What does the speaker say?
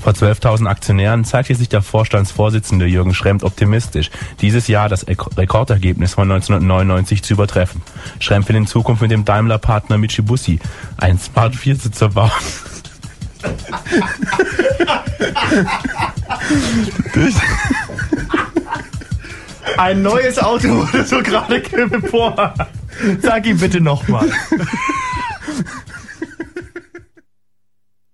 Vor 12.000 Aktionären zeigte sich der Vorstandsvorsitzende Jürgen Schrempp optimistisch, dieses Jahr das Rekordergebnis von 1999 zu übertreffen. Schrempp will in Zukunft mit dem Daimler-Partner Mitsubishi einen Smart-Viersitzer bauen. Ein neues Auto wurde so gerade geboren. Sag ihm bitte nochmal.